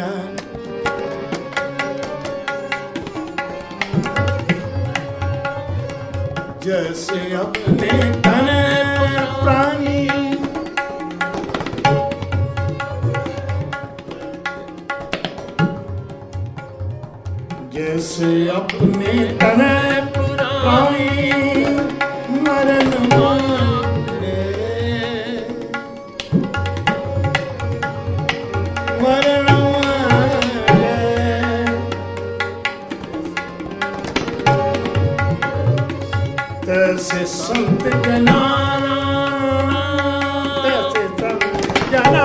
प्राण, जैसे अपने तन प्राणी, जैसे अपने तन प्राणी मरण माने, मरण माने, तैसे संत जना, तैसे संत जना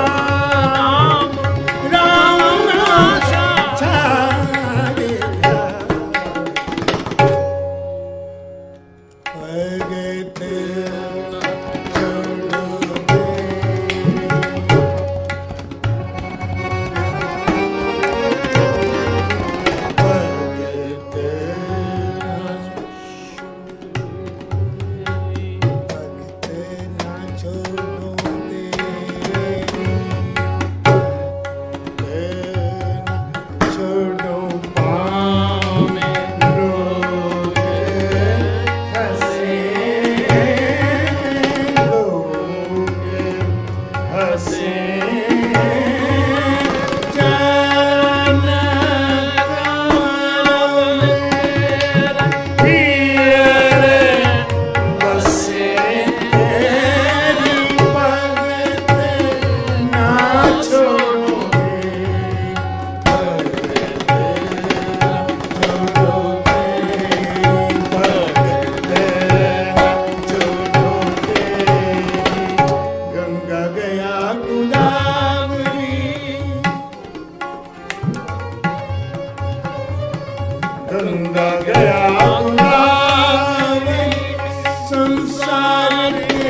गंगा गया गुलाबी संसार के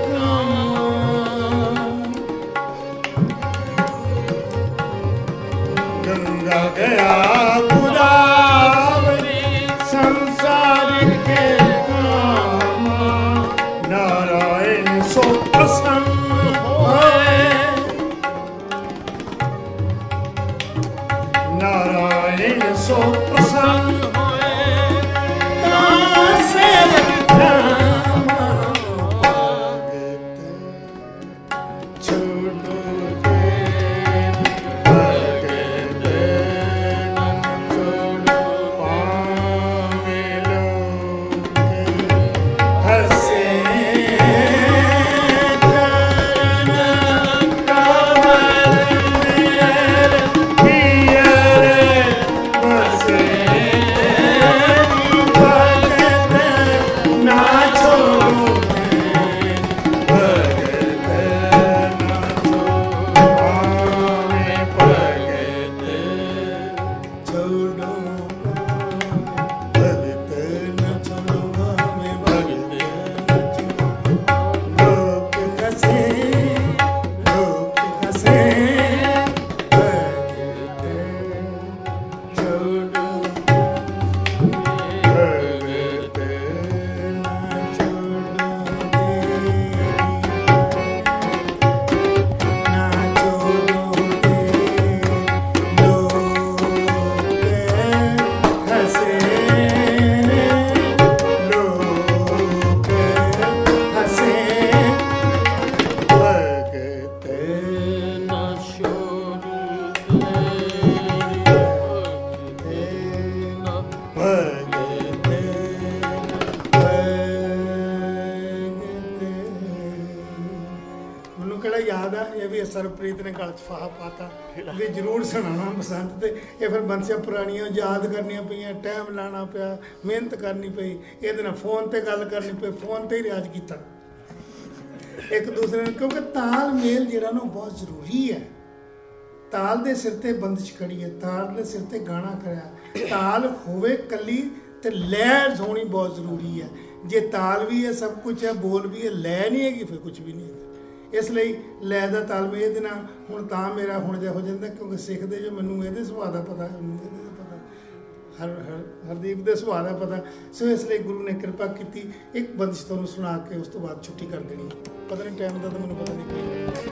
काम, गंगा गया गुलाबी संसार के काम, नारायण सो प्रसन्न होए, नारायण सो प्रसन्न याद है ये भी सरप्रीत ने गल फाहा पाता भी जरूर सुनाना बसंत ते ये फिर बंसियां पुरानियां याद करनियां पईयां, टाइम लाना पिया, मेहनत करनी पई, ये फोन ते गल करनी पई, फोन ते ही रियाज किया एक दूसरे ने, क्योंकि ताल मेल जिहड़ा ना बहुत जरूरी है। ताल दे सिर ते बंदिश खड़ी है, ताल दे सिर ते गाना खड़ा, ताल होवे कली ते लैर होनी बहुत जरूरी है। जे ताल भी है सब कुछ है, बोल भी है, लै नहीं हैगी फिर कुछ भी नहीं है। इसलिए लै का तालमेल देना हूँ तां मेरा हुण जिहा हो जाता, क्योंकि सिखते जो मैनू ये सुभाव का पता, पता हरदीप के सुभाव का पता, सो इसलिए गुरु ने कृपा की एक बंदिश तुहानूं सुना के उस तो बाद छुट्टी कर देनी। पता नहीं टाइम का तो मैनूं पता नहीं।